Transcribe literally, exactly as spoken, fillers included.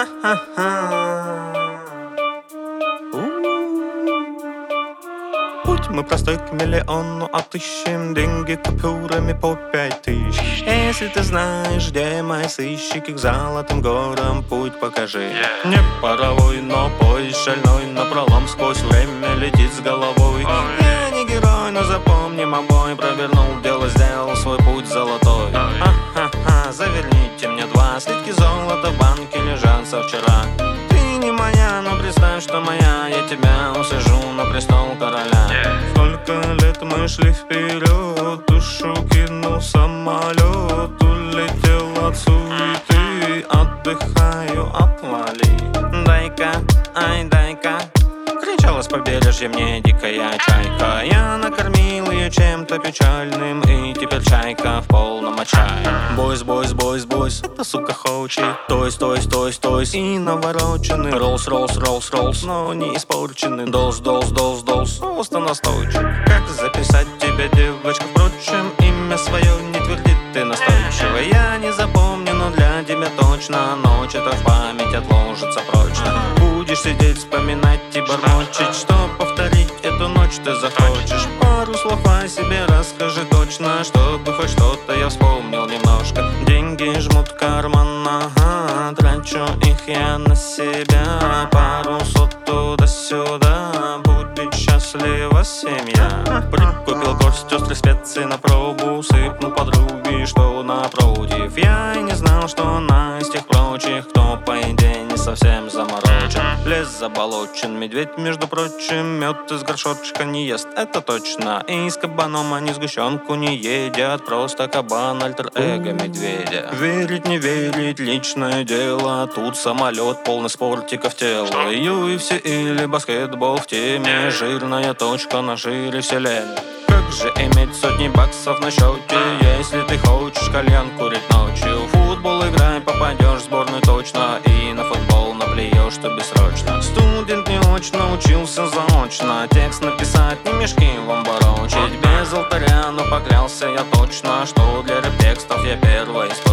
Путь мы простой к миллиону, отыщем деньги купюрами по пять тысяч. Если ты знаешь, где мои сыщики, к золотым горам путь покажи. yeah. Не паровой, но поезд шальной, напролом сквозь время летит с головой. oh, yeah. Я не герой, но запомним обои, провернул дело, сделал свой путь золотой. oh, yeah. Ха-ха-ха, заверните мне два слитки золота в банке лежат со вчера. Ты не моя, но представь, что моя, я тебя усажу на престол короля. yeah. Сколько лет мы шли вперед, душу кинул самолет, улетел от суеты, отдыхаю, отвали. Дай-ка, ай, дай-ка, кричала с побережья мне дикая чайка. Я накормил ее чем-то печальным, и теперь чайка в полном отчаянии. Бойс, бойс, бойс, бойс, эта сука хочет тойс, тойс, тойс, тойс. И навороченный роллс, роллс, роллс, роллс, но не испорченный долс, долс, долс, долс. Просто настойчив. Как записать тебя, девочка? Впрочем, имя свое не твердит ты настойчиво. Я не запомню, но для тебя точно ночь это в память отложится прочно. Будешь сидеть, вспоминать и бормочить, что повторить эту ночь ты захочешь. Пару слов о себе расскажи точно, чтобы хоть что-то я вспомнил немножко. Деньги жмут карман, ага, трачу их я на себя. Пару сот туда-сюда, будет счастлива семья. Прикупил горсть острых специй на пробу, сыпнул подруги, что напротив. Я и не знал, что она из тех прочих, кто по идее не совсем заморочен. Лес заболочен, медведь, между прочим, мед из горшочка не ест, это точно. И с кабаном они сгущенку не едят, просто кабан альтер-эго медведя. Верить, не верить, личное дело, тут самолет полный спортиков тела. ю эф си или баскетбол в теме, жирная точка на жире вселенной. Как же иметь сотни баксов на счете, если ты хочешь кальян курить ночью? Футбол играй, попадешь в сборную точно, и на футбол наплюешь ты бессрочно. Студент не очень научился заочно текст написать, не мешки вам ворочить. Без алтаря, но поклялся я точно, что для рэп-текстов я первый из